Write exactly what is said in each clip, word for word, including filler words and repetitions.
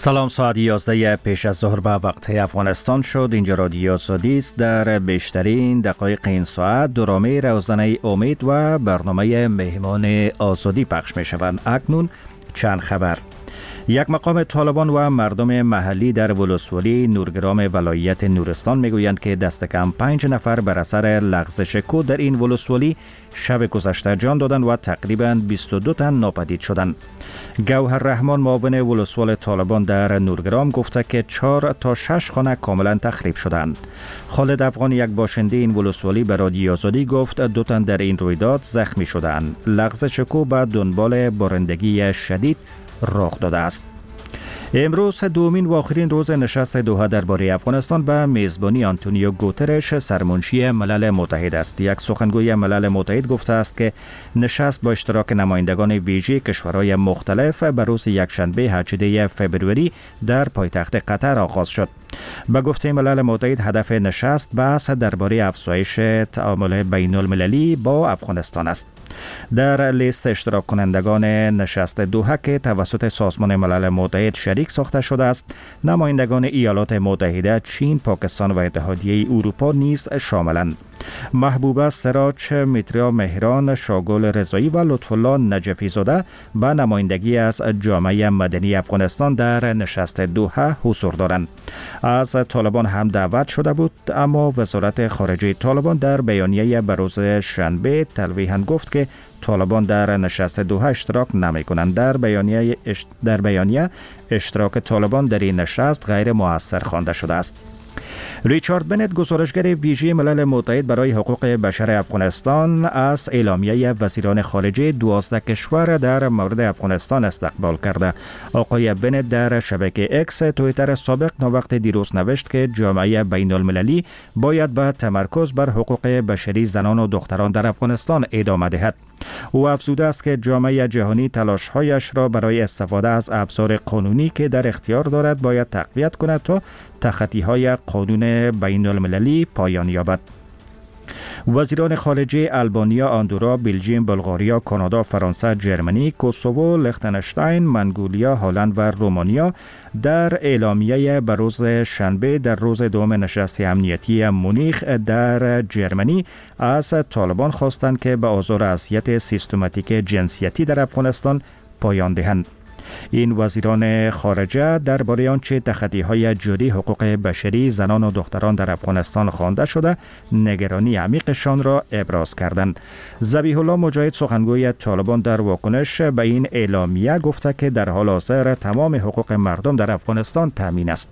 سلام، ساعت یازده پیش از ظهر به وقت افغانستان شد. اینجا رادیو آزادی است. در بیشترین دقایق این ساعت درامه روزانه امید و برنامه مهمان آزادی پخش می شوند. اکنون چند خبر. یک مقام طالبان و مردم محلی در ولسوالی نورگرام ولایت نورستان میگویند که دست کم پنج نفر بر اثر لغزش کود در این ولسوالی شب گذشته جان دادند و تقریباً بیست و دو تن ناپدید شدند. گوهر رحمان معاون ولسوال طالبان در نورگرام گفته که چهار تا شش خانه کاملا تخریب شدند. خالد افغان، یک باشنده این ولسوالی، به رادیو آزادی گفت دو تن در این رویداد زخمی شدند. لغزش کود به دنبال بارندگی شدید رخ داده است. امروز دومین و آخرین روز نشست دوحه درباره افغانستان به میزبانی آنتونیو گوترش، سرمنشی ملل متحد است. یک سخنگوی ملل متحد گفته است که نشست با اشتراک نمایندگان ویژه کشورهای مختلف به روز یکشنبه هجدهم فوریه در پایتخت قطر آغاز شد. به گفته ملل متحد هدف نشست بحث درباره افزایش تعامل بین المللی با افغانستان است. در لیست اشتراک کنندگان نشست دوحه که توسط سازمان ملل متحد شریک ساخته شده است، نمایندگان ایالات متحده، چین، پاکستان و اتحادیه اروپا نیز شاملند. محبوبه سراج، میتریا مهران، شاگل رضایی و لطفالله نجفی زاده به نمایندگی از جامعه مدنی افغانستان در نشست دوحه حضور دارند. از طالبان هم دعوت شده بود، اما وزارت خارجه طالبان در بیانیه به روز شنبه تلویحاً گفت که طالبان در نشست دوحه اشتراک نمی کنند. در بیانیه اش... در بیانیه اشتراک طالبان در این نشست غیر مؤثر خوانده شده است. ریچارد بنت، گزارشگر ویژه ملل متحد برای حقوق بشر افغانستان، از اعلامیه وزیران خارجه دوازده کشور در مورد افغانستان استقبال کرده. آقای بنت در شبکه اکس توییتر سابق وقت دیروز نوشت که جامعه بین المللی باید به تمرکز بر حقوق بشری زنان و دختران در افغانستان ادامه دهد. او افزوده است که جامعه جهانی تلاش‌هایش را برای استفاده از ابزار قانونی که در اختیار دارد باید تقویت کند تا تخطی‌های قانون بین المللی پایان یابد. وزیران خارجه آلبانیا، آندورا، بلژیم، بلغاریا، کانادا، فرانسه، جرمنی، کوسوو، لختنشتاین، منگولیا، هلند و رومانیا در اعلامیه به روز شنبه در روز دوم نشست امنیتی مونیخ در جرمنی از طالبان خواستند که به آزار و اذیت سیستماتیک جنسیتی در افغانستان پایان دهند. این وزیران خارجه درباره آنچه تخطی‌های جدی حقوق بشری زنان و دختران در افغانستان خوانده شده نگرانی عمیقشان را ابراز کردند. ذبیح الله مجاهد، سخنگوی طالبان، در واکنش به این اعلامیه گفته که در حال حاضر تمام حقوق مردم در افغانستان تامین است.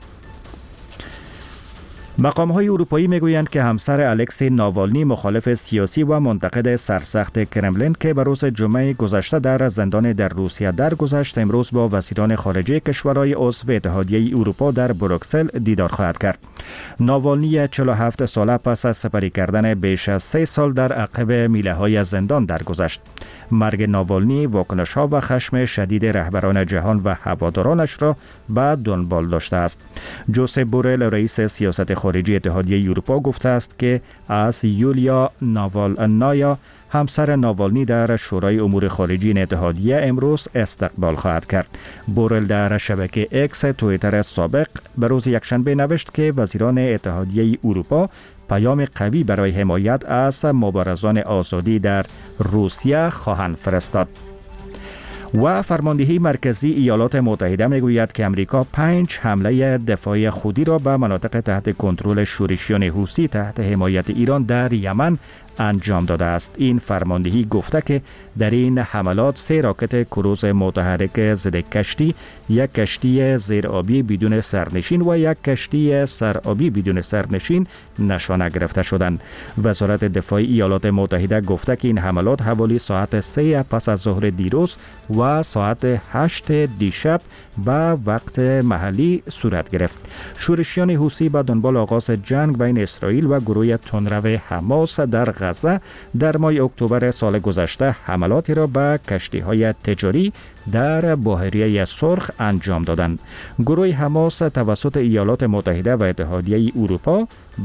مقام‌های اروپایی میگویند که همسر الکسی ناوالنی، مخالف سیاسی و منتقد سرسخت کرملین که به روز جمعه گذشته در زندان در روسیه درگذشت، امروز با وزیران خارجه کشورهای عضو اتحادیه اروپا در بروکسل دیدار خواهد کرد. ناوالنی چهل و هفت ساله پس از سپری کردن بیش از سه سال در عقب میله‌های زندان درگذشت. مرگ ناوالنی واکنش‌ها و خشم شدید رهبران جهان و هوادارانش را به دنبال داشته است. جوزپ بورل، رئیس سیاست خارجی اتحادیه اروپا، گفته است که از یولیا ناوالنایا، همسر ناوالنی، در شورای امور خارجی این اتحادیه امروز استقبال خواهد کرد. بورل در شبکه اکس توییتر سابق به روز یکشنبه نوشت که وزیران اتحادیه اروپا پیام قوی برای حمایت از مبارزان آزادی در روسیه خواهند فرستاد. و فرماندهی مرکزی ایالات متحده میگوید که امریکا پنج حمله دفاعی خودی را به مناطق تحت کنترل شورشیان حوثی تحت حمایت ایران در یمن انجام داده است. این فرماندهی گفته که در این حملات سه راکت کروز متحرک ضد کشتی، یک کشتی زیرآبی بدون سرنشین و یک کشتی سرآبی بدون سرنشین نشانه گرفته شدند. وزارت دفاع ایالات متحده گفته که این حملات حوالی ساعت سه پس از ظهر دیروز و ساعت هشت دیشب به وقت محلی صورت گرفت. شورشیان حوثی به دنبال آغاز جنگ بین اسرائیل و گروه تندرو حماس در غزه در ماه اکتبر سال گذشته حملاتی را به کشتی‌های تجاری در بحیره سرخ انجام دادند. گروه حماس توسط ایالات متحده و اتحادیه اروپا